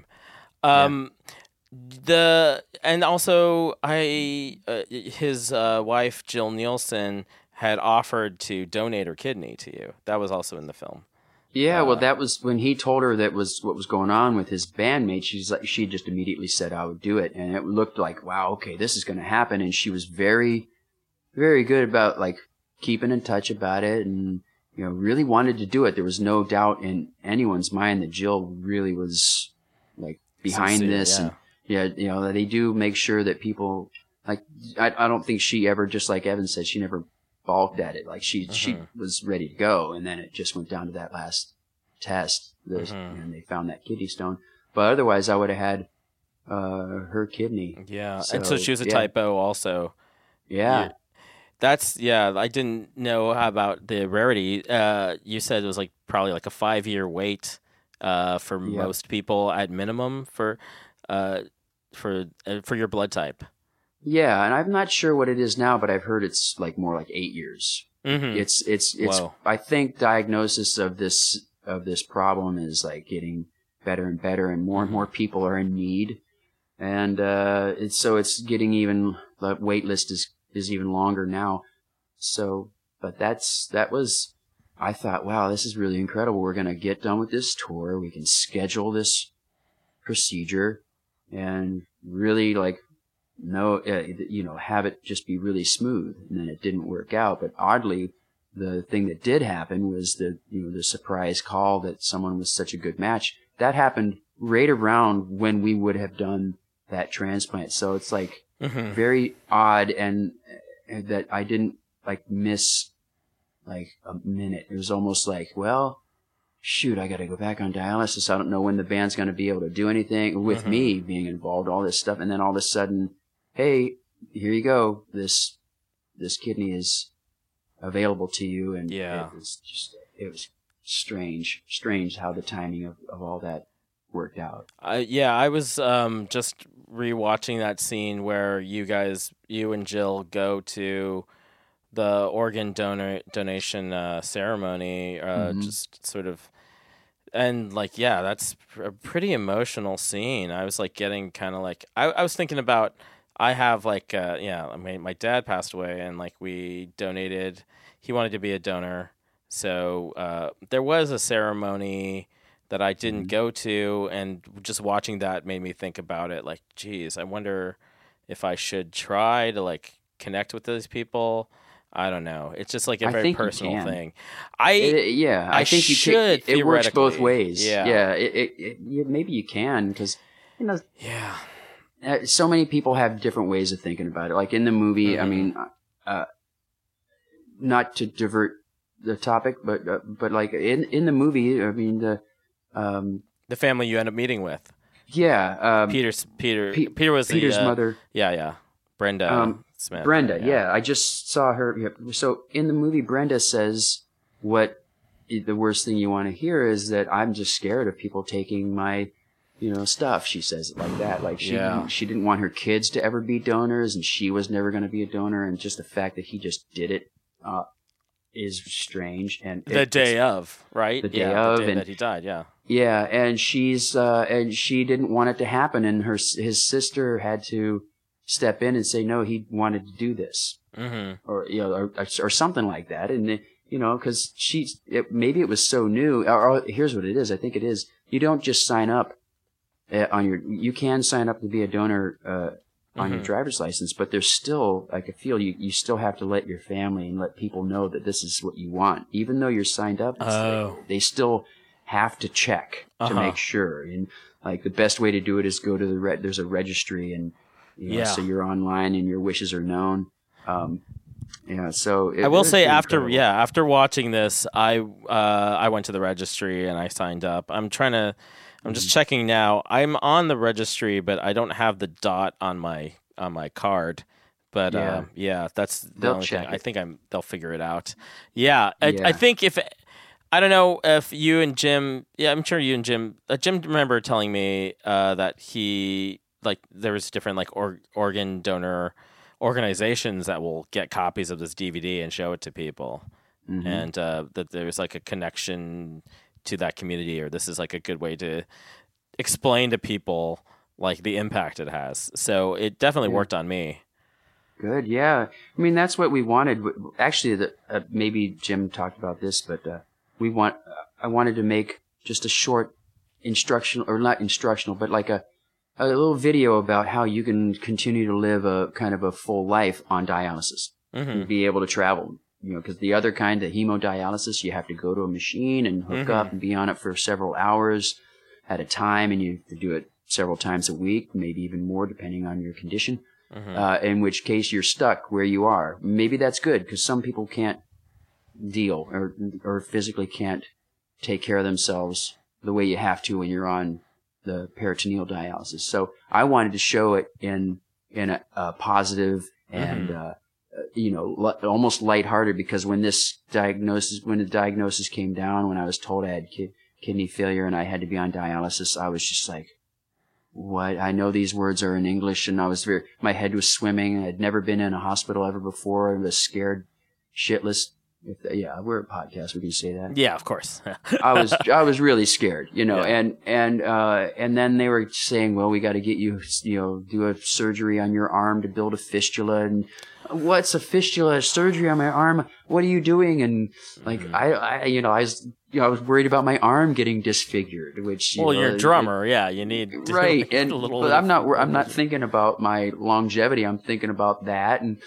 And also his wife Jill Nielsen had offered to donate her kidney to you. That was also in the film. Yeah, well, that was when he told her that was what was going on with his bandmate. She just immediately said, I would do it. And it looked like, wow, okay, this is going to happen. And she was very, very good about keeping in touch about it, and, really wanted to do it. There was no doubt in anyone's mind that Jill really was behind this. And they do make sure that people, I don't think she ever, just like Evan said, she never balked at it. She was ready to go, and then it just went down to that last test, and they found that kidney stone. But otherwise, I would have had her kidney. Yeah, and so she was a type O also. Yeah. I didn't know about the rarity. You said it was probably a 5-year wait for most people at minimum for your blood type. Yeah, and I'm not sure what it is now, but I've heard it's more like 8 years. It's Whoa. I think diagnosis of this problem is getting better and better, and more people are in need, and it's getting even, the wait list is even longer now. So, but that was, I thought, wow, this is really incredible. We're gonna get done with this tour. We can schedule this procedure and really have it just be really smooth. And then it didn't work out. But oddly, the thing that did happen was the surprise call that someone was such a good match. That happened right around when we would have done that transplant. So it's very odd, and that I didn't miss a minute. It was almost well, shoot, I got to go back on dialysis. I don't know when the band's going to be able to do anything with me being involved, all this stuff. And then all of a sudden, hey, here you go. This kidney is available to you. And it was strange how the timing of all that worked out. I was just rewatching that scene where you and Jill go to the organ donation ceremony, just sort of, and that's a pretty emotional scene. I was getting kind of I was thinking about, I have my dad passed away, and we donated. He wanted to be a donor, so there was a ceremony that I didn't go to, and just watching that made me think about it. Geez, I wonder if I should try to connect with those people. I don't know. It's just a very personal thing. I think you should. It works both ways. Yeah. Maybe you can, because Yeah. So many people have different ways of thinking about it. Like in the movie, I mean, not to divert the topic, but like in the movie, I mean, the family you end up meeting with. Yeah. Peter was Peter's mother. Yeah. Brenda Smith. Brenda, yeah. I just saw her. Yeah. So in the movie, Brenda says what the worst thing you want to hear is that I'm just scared of people taking my, stuff. She says it like that. Like she didn't want her kids to ever be donors, and she was never going to be a donor. And just the fact that he just did it is strange. And the day of, right? The day of, and that he died. Yeah. Yeah, and and she didn't want it to happen, and his sister had to step in and say no, he wanted to do this, or something like that, and because maybe it was so new. Or here's what it is. I think it is. You don't just sign up you can sign up to be a donor on your driver's license, but there's still, like, I feel you still have to let your family and let people know that this is what you want, even though you're signed up. They still have to check to make sure. And like the best way to do it is go to there's a registry, and so you're online and your wishes are known. So I will say after watching this, I went to the registry and I signed up. I'm just checking now. I'm on the registry, but I don't have the dot on my card. But that's the only thing. I think they'll figure it out. Yeah, I think I don't know if you and Jim. Yeah, I'm sure you and Jim. Jim remember telling me that there was different organ donor organizations that will get copies of this DVD and show it to people, and that there's like a connection to that community, or this is like a good way to explain to people like the impact it has. So it definitely worked on me. Good, yeah. I mean, that's what we wanted. Actually, maybe Jim talked about this, but I wanted to make just a short not instructional, but like a little video about how you can continue to live a kind of a full life on dialysis and be able to travel. Because the other kind, the hemodialysis, you have to go to a machine and hook up and be on it for several hours at a time, and you have to do it several times a week, maybe even more depending on your condition, in which case you're stuck where you are. Maybe that's good, because some people can't deal or physically can't take care of themselves the way you have to when you're on the peritoneal dialysis. So I wanted to show it in a positive and almost lighthearted, because when the diagnosis came down, when I was told I had kidney failure and I had to be on dialysis, I was just like, what? I know these words are in English, and my head was swimming. I'd never been in a hospital ever before. I was scared shitless. We're a podcast. We can say that. Yeah, of course. I was really scared, and then they were saying, well, we got to get you, do a surgery on your arm to build a fistula. And what's a fistula? Surgery on my arm? What are you doing? And like, I was worried about my arm getting disfigured, which, you're a drummer. you need right. But I'm not thinking about my longevity. I'm thinking about that. And,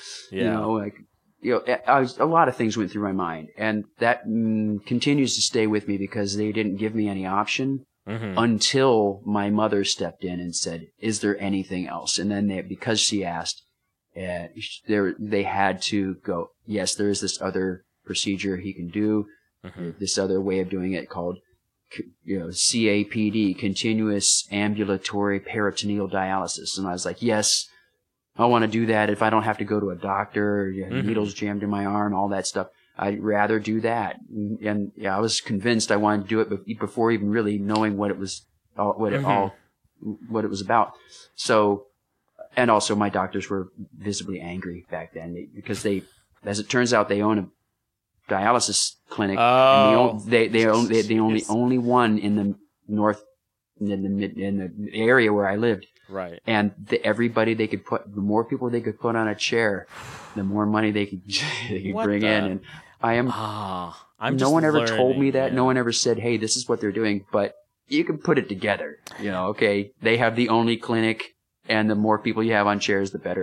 a lot of things went through my mind, and that continues to stay with me, because they didn't give me any option until my mother stepped in and said, is there anything else? And then because she asked, they had to go, yes, there is this other procedure he can do, this other way of doing it called CAPD, continuous ambulatory peritoneal dialysis. And I was like, yes, I want to do that if I don't have to go to a doctor, needles jammed in my arm, all that stuff. I'd rather do that. And I was convinced I wanted to do it before even really knowing what it was, what it was about. So, and also my doctors were visibly angry back then, because as it turns out, they own a dialysis clinic. And the only one in the north, in the area where I lived. Right. And everybody the more people they could put on a chair, the more money they could bring in. And no one ever told me that. Yeah. No one ever said, hey, this is what they're doing, but you can put it together. Okay, they have the only clinic, and the more people you have on chairs, the better. Anyway,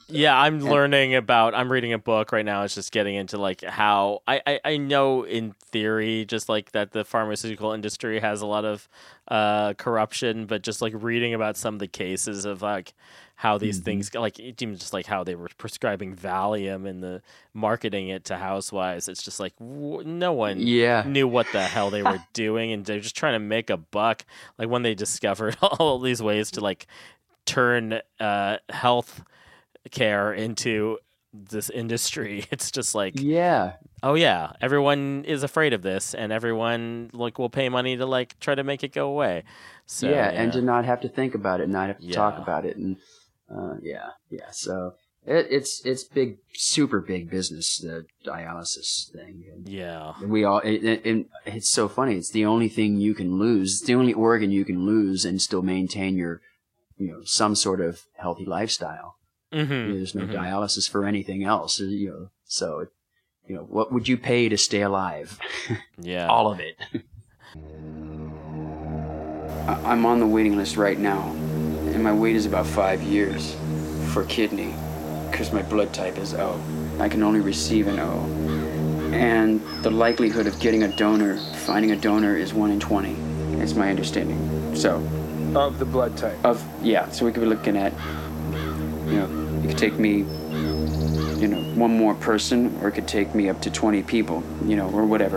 Yeah, I'm reading a book right now. It's just getting into like how I know in theory just like that the pharmaceutical industry has a lot of corruption, but just like reading about some of the cases of like how these things, like even just like how they were prescribing Valium and the marketing it to housewives. It's just like no one knew what the hell they were doing, and they're just trying to make a buck. Like when they discovered all these ways to like turn health care into this industry, it's just like oh yeah, everyone is afraid of this, and everyone like will pay money to like try to make it go away. So and to not have to think about it, not have to talk about it, and so it's big, super big business, the dialysis thing. And we all and it's so funny, it's the only thing you can lose, it's the only organ you can lose and still maintain your some sort of healthy lifestyle. There's no dialysis for anything else, so what would you pay to stay alive? All of it. I'm on the waiting list right now, and my wait is about 5 years for kidney, because my blood type is O. I can only receive an O, and the likelihood of getting a donor, finding a donor, is 1 in 20. That's my understanding. So, of the blood type. So we could be looking at, it could take me, one more person, or it could take me up to 20 people, or whatever.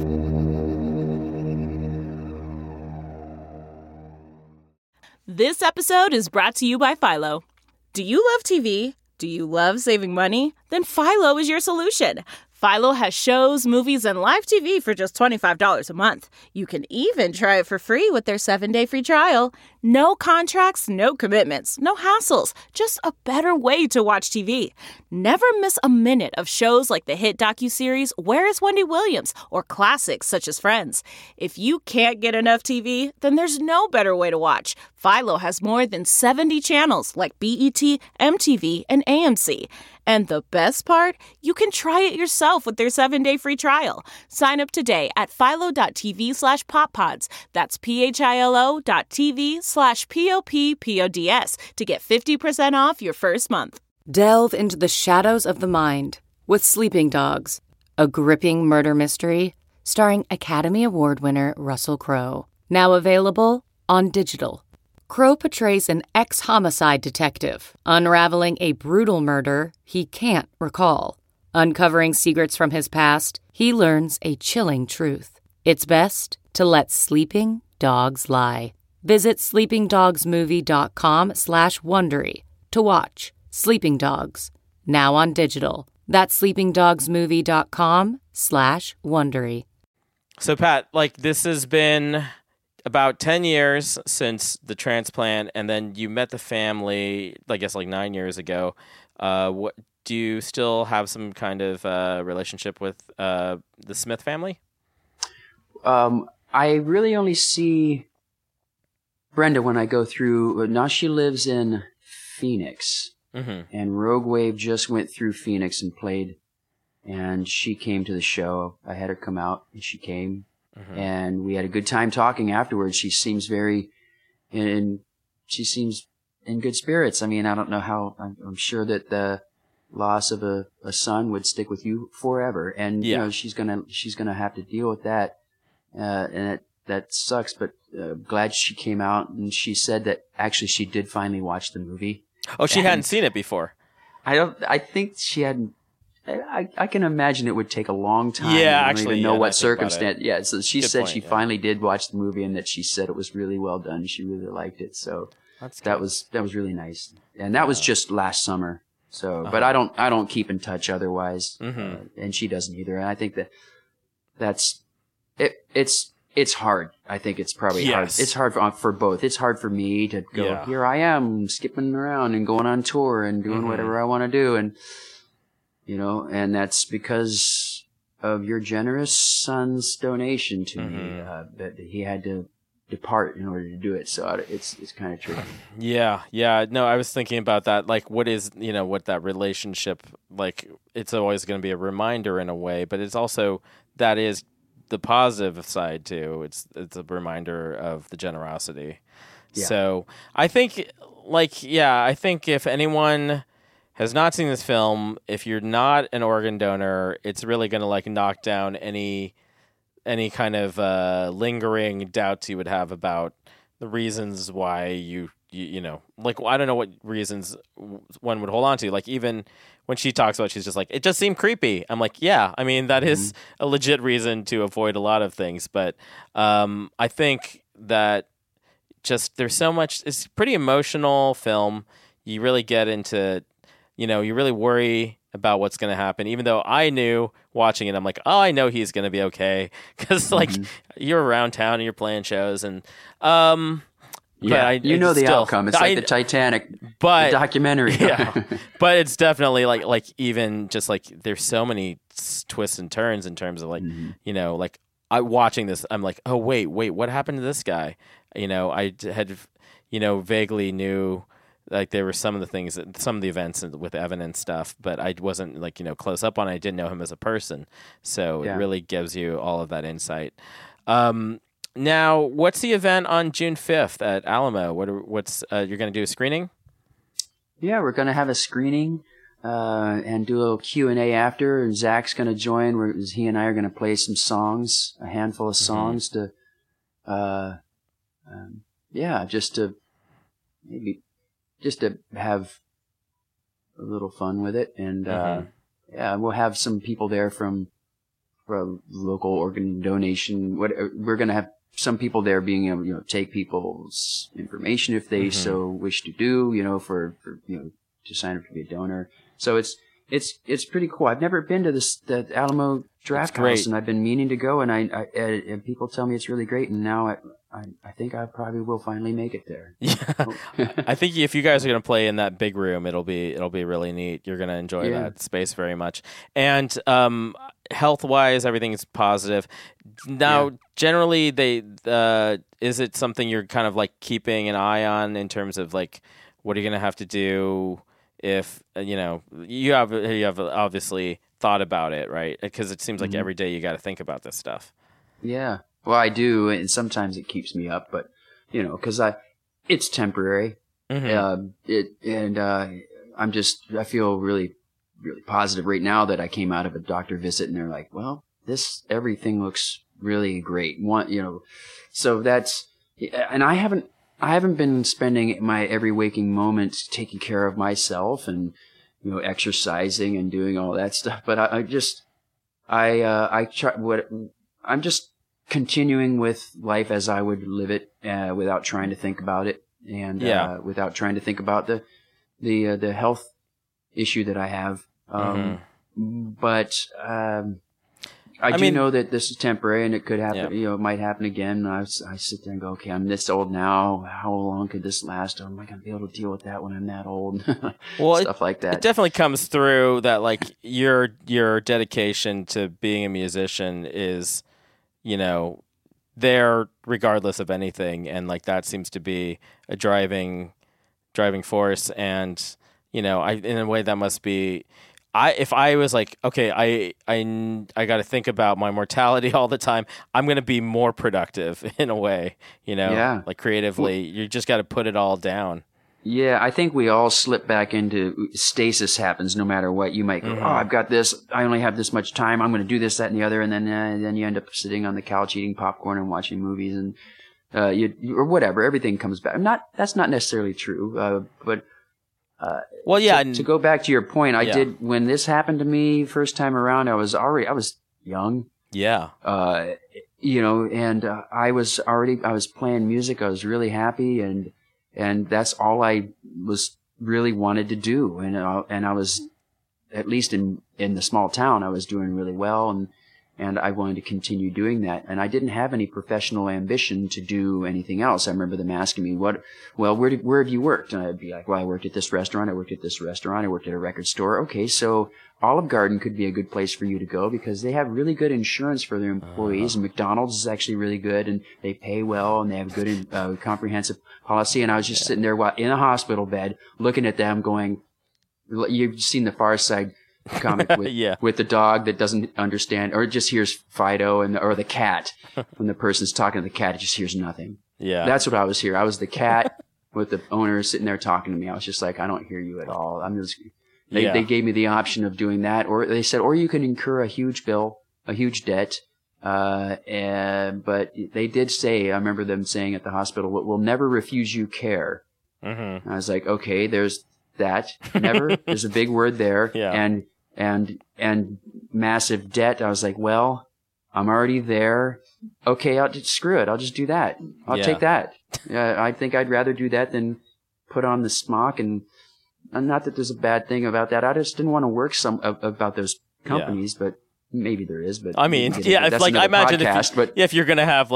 This episode is brought to you by Philo. Do you love TV? Do you love saving money? Then Philo is your solution. Philo has shows, movies, and live TV for just $25 a month. You can even try it for free with their 7-day free trial. No contracts, no commitments, no hassles. Just a better way to watch TV. Never miss a minute of shows like the hit docuseries Where is Wendy Williams? Or classics such as Friends. If you can't get enough TV, then there's no better way to watch. Philo has more than 70 channels like BET, MTV, and AMC. And the best part? You can try it yourself with their 7-day free trial. Sign up today at philo.tv/poppods. That's philo.tv/poppods to get 50% off your first month. Delve into the shadows of the mind with Sleeping Dogs, a gripping murder mystery starring Academy Award winner Russell Crowe. Now available on digital. Crowe portrays an ex-homicide detective unraveling a brutal murder he can't recall. Uncovering secrets from his past, he learns a chilling truth. It's best to let sleeping dogs lie. Visit sleepingdogsmovie.com/Wondery to watch Sleeping Dogs, now on digital. That's sleepingdogsmovie.com/Wondery. So Pat, like this has been about 10 years since the transplant, and then you met the family, I guess, like 9 years ago. What do you still have some kind of relationship with the Smith family? I really only see Brenda when I go through. Now she lives in Phoenix, and Rogue Wave just went through Phoenix and played, and she came to the show. I had her come out, and she came. And we had a good time talking afterwards. She seems in good spirits. I mean, I don't know how, I'm sure that the loss of a son would stick with you forever. And, she's gonna have to deal with that. And that sucks, but glad she came out, and she said that actually she did finally watch the movie. Oh, she hadn't seen it before. I think she hadn't. I can imagine it would take a long time. Yeah, I don't actually, even know what circumstance. Yeah, so she said she finally did watch the movie, and that she said it was really well done. She really liked it. So that was really nice. And that was just last summer. So, but I don't keep in touch otherwise, and she doesn't either. And I think that's it. It's hard. I think it's probably hard. It's hard for both. It's hard for me to go, here I am skipping around and going on tour and doing whatever I want to do, and and that's because of your generous son's donation to me, that he had to depart in order to do it. So it's kind of tricky. Yeah. No, I was thinking about that. Like, what is, what that relationship, like, it's always going to be a reminder in a way, but it's also, that is the positive side too. It's a reminder of the generosity. Yeah. So I think, I think if anyone has not seen this film, if you're not an organ donor, it's really going to like knock down any kind of lingering doubts you would have about the reasons why you know, like, I don't know what reasons one would hold on to. Like, even when she talks about it, she's just like, it just seemed creepy. I'm like, yeah, I mean, that is a legit reason to avoid a lot of things. But I think that just there's so much, it's a pretty emotional film. You really get into, you know, you really worry about what's going to happen, even though I knew watching it, I'm like, oh, I know he's going to be okay. Because, like, you're around town and you're playing shows and, yeah, you know the outcome. It's like the Titanic documentary. Yeah, but it's definitely like even just like there's so many twists and turns in terms of like, you know, like I watching this, I'm like, oh wait, what happened to this guy? You know, I had, you know, vaguely knew like there were some of the things, some of the events with Evan and stuff, but I wasn't like, you know, close up on it. I didn't know him as a person, so it really gives you all of that insight. Now, what's the event on June 5th at Alamo? What's you're going to do a screening? Yeah, we're going to have a screening and do a little Q&A after. And Zach's going to join. He and I are going to play some songs, a handful of songs to, just to have a little fun with it. And we'll have some people there from local organ donation. We're going to have some people there being able, you know, take people's information if they so wish to do, you know, for you know, to sign up to be a donor. So it's pretty cool. I've never been to the Alamo Draft House, and I've been meaning to go, and and people tell me it's really great, and now I think I probably will finally make it there. Yeah, I think if you guys are going to play in that big room, it'll be really neat. You're going to enjoy that space very much, and health-wise, everything's positive. Now, generally, is it something you're kind of like keeping an eye on in terms of like what are you going to have to do if you know you have obviously thought about it, right? Because it seems like every day you got to think about this stuff. Yeah. Well, I do, and sometimes it keeps me up, but you know, because it's temporary. I feel really, really positive right now that I came out of a doctor visit, and they're like, "Well, everything looks really great." So that's, and I haven't been spending my every waking moment taking care of myself and, you know, exercising and doing all that stuff. But I'm just continuing with life as I would live it, without trying to think about it, and without trying to think about the health issue that I have. But I do know that this is temporary, and it could happen. Yeah. You know, it might happen again. I sit there and go, okay, I'm this old now. How long could this last? Am I going to be able to deal with that when I'm that old? Well, stuff like that. It definitely comes through that, like your dedication to being a musician is, you know, there regardless of anything, and like that seems to be a driving force. And you know, in a way that must be. If I was like, okay, I got to think about my mortality all the time, I'm going to be more productive in a way, you know, like creatively. You just got to put it all down. Yeah, I think we all slip back into stasis. Happens no matter what. You might go, oh, I've got this. I only have this much time. I'm going to do this, that, and the other, and then you end up sitting on the couch eating popcorn and watching movies and or whatever. Everything comes back. That's not necessarily true, but. Well, yeah. To go back to your point, I did when this happened to me first time around. I was young. Yeah. You know, and I was playing music. I was really happy, and that's all I was really wanted to do. And I was, at least in the small town, I was doing really well, and I wanted to continue doing that. And I didn't have any professional ambition to do anything else. I remember them asking me, where have you worked? And I'd be like, well, I worked at this restaurant. I worked at this restaurant. I worked at a record store. Okay, so Olive Garden could be a good place for you to go because they have really good insurance for their employees. And McDonald's is actually really good, and they pay well, and they have good comprehensive policy. And I was just sitting there in a hospital bed looking at them going, you've seen the Far Side comic with the dog that doesn't understand or just hears Fido or the cat. When the person's talking to the cat, it just hears nothing. Yeah. That's what I was here. I was the cat with the owner sitting there talking to me. I was just like, I don't hear you at all. I'm just, They gave me the option of doing that, or they said, or you can incur a huge debt. But they did say, I remember them saying at the hospital, we'll never refuse you care. Mm-hmm. I was like, okay, there's that. Never. There's a big word there. Yeah. And massive debt. I was like, well, I'm already there. Okay, screw it. I'll just do that. I'll take that. I think I'd rather do that than put on the smock. And not that there's a bad thing about that. I just didn't want to work about those companies, but maybe there is. But I mean, I imagine if you're gonna have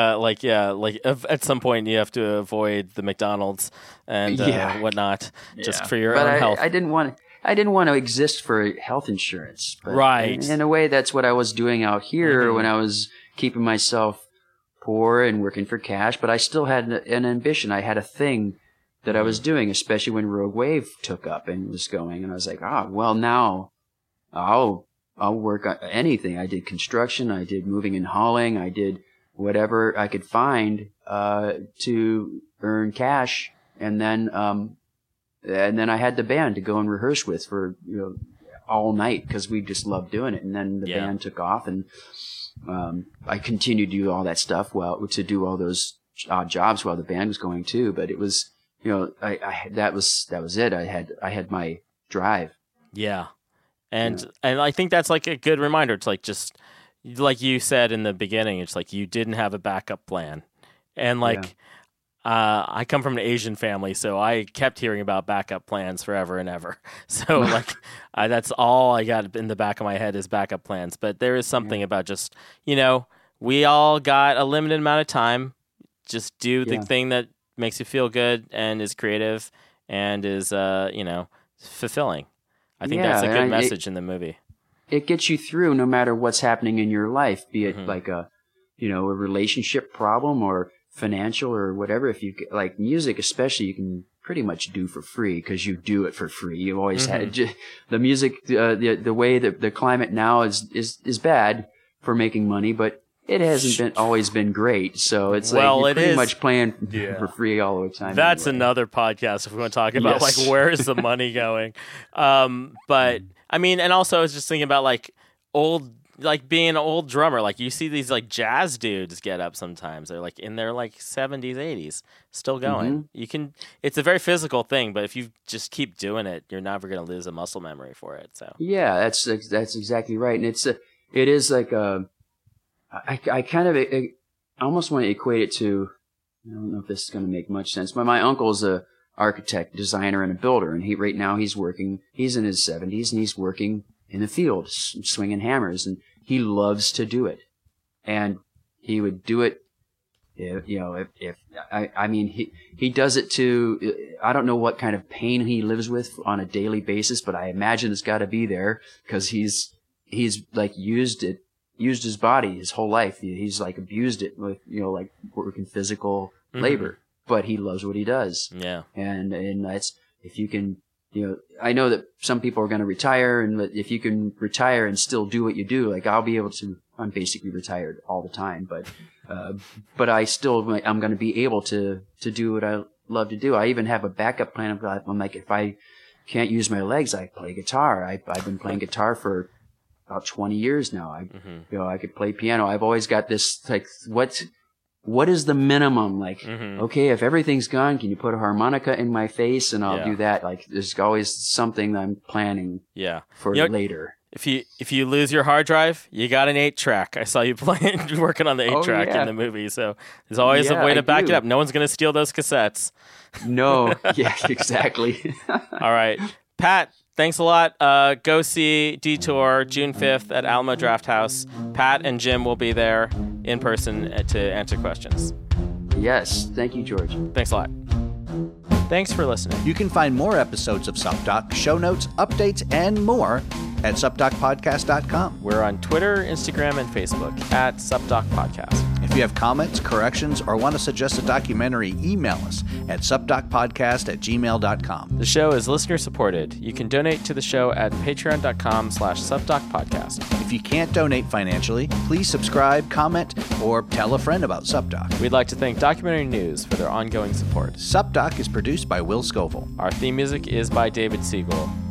at some point you have to avoid the McDonald's and whatnot just for your own health. I didn't want to exist for health insurance. But right. In a way, that's what I was doing out here when I was keeping myself poor and working for cash. But I still had an ambition. I had a thing that I was doing, especially when Rogue Wave took up and was going. And I was like, now I'll work on anything. I did construction. I did moving and hauling. I did whatever I could find to earn cash. And then I had the band to go and rehearse with for all night because we just loved doing it. And then the band took off, and I continued to do all that stuff to do all those odd jobs while the band was going too. But it was that was it. I had my drive. Yeah. And I think that's like a good reminder. It's like just like you said in the beginning, it's like you didn't have a backup plan. And I come from an Asian family, so I kept hearing about backup plans forever and ever. So that's all I got in the back of my head is backup plans. But there is something about just, we all got a limited amount of time. Just do the thing that makes you feel good and is creative and is, fulfilling. I think that's a good message in the movie. It gets you through no matter what's happening in your life, be it like a relationship problem or financial or whatever. If you like music, especially, you can pretty much do for free because you do it for free. You always had the music. The way that the climate now is bad for making money, but it hasn't always been great. So it's you're pretty much playing for free all the time. That's another podcast if we want to talk about where is the money going. But I mean, and also I was just thinking about being an old drummer. Like you see these jazz dudes get up sometimes. They're in their 70s, 80s, still going. Mm-hmm. It's a very physical thing, but if you just keep doing it, you're never going to lose a muscle memory for it. So yeah, that's exactly right. And it is like I kind of almost want to equate it to, I don't know if this is going to make much sense, but my uncle's a architect, designer, and a builder, and right now he's in his 70s, and he's working in the field, swinging hammers, and he loves to do it. And he would do it, he does it to, I don't know what kind of pain he lives with on a daily basis, but I imagine it's got to be there because he's used his body his whole life. He's abused it with, working physical labor, but he loves what he does. Yeah. And that's, if you can, I know that some people are going to retire, and if you can retire and still do what you do, I'll be able to, I'm basically retired all the time, but I still, I'm going to be able to do what I love to do. I even have a backup plan. I'm like, if I can't use my legs, I play guitar. I've been playing guitar for about 20 years now. I could play piano. I've always got this, what is the minimum? Okay, if everything's gone, can you put a harmonica in my face and I'll do that? There's always something I'm planning for later. If you lose your hard drive, you got an 8-track. I saw you working on the 8-track in the movie. So there's always a way to back it up. No one's going to steal those cassettes. No. Yeah, exactly. All right. Pat, thanks a lot. Go see Detour June 5th at Alamo Drafthouse. Pat and Jim will be there in person to answer questions. Yes. Thank you, George. Thanks a lot. Thanks for listening. You can find more episodes of SupDoc, show notes, updates, and more at supdocpodcast.com. We're on Twitter, Instagram, and Facebook at SupDoc Podcast. If you have comments, corrections, or want to suggest a documentary, email us at supdocpodcast@gmail.com. The show is listener supported. You can donate to the show at patreon.com/SupDocPodcast. If you can't donate financially, please subscribe, comment, or tell a friend about SupDoc. We'd like to thank Documentary News for their ongoing support. SupDoc is produced by Will Scoville. Our theme music is by David Siegel.